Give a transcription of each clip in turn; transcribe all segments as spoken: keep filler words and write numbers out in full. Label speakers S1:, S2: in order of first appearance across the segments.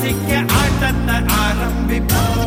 S1: ஆரம்பிக்க ஆட்டத்தை ஆரம்பிப்போம்.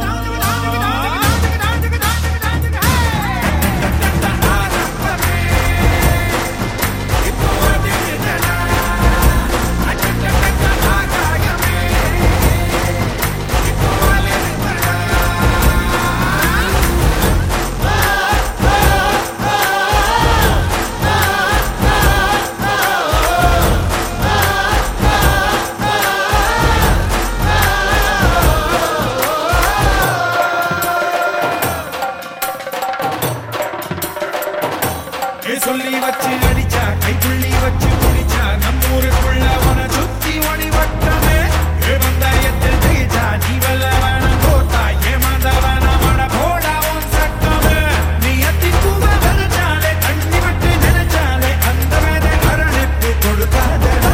S1: சொல்லி வச்சு அடிச்சா கைப்புள்ளி வச்சு முடிச்சா நம்மூருக்குள்ள உன சுத்தி ஒளி வட்டமே வந்தாயத்தில் ஜெயிச்சா ஜீவல வேணம் போட்டா ஏமாந்தவன மட போடா உன் சட்டமே நீ அத்தி பூவ வதச்சாலே தண்ணி விட்டு நினைச்சாலே அந்த வேத அரணிப்பு கொடுக்காதடா.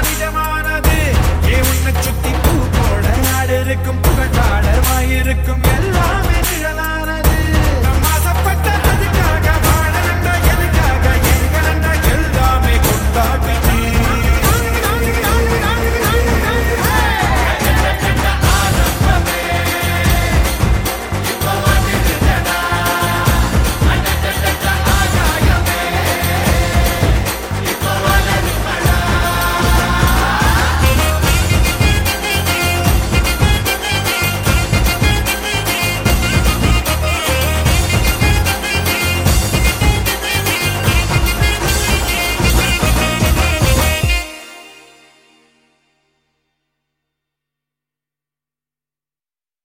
S1: புகழ் பாட வாயிருக்கும்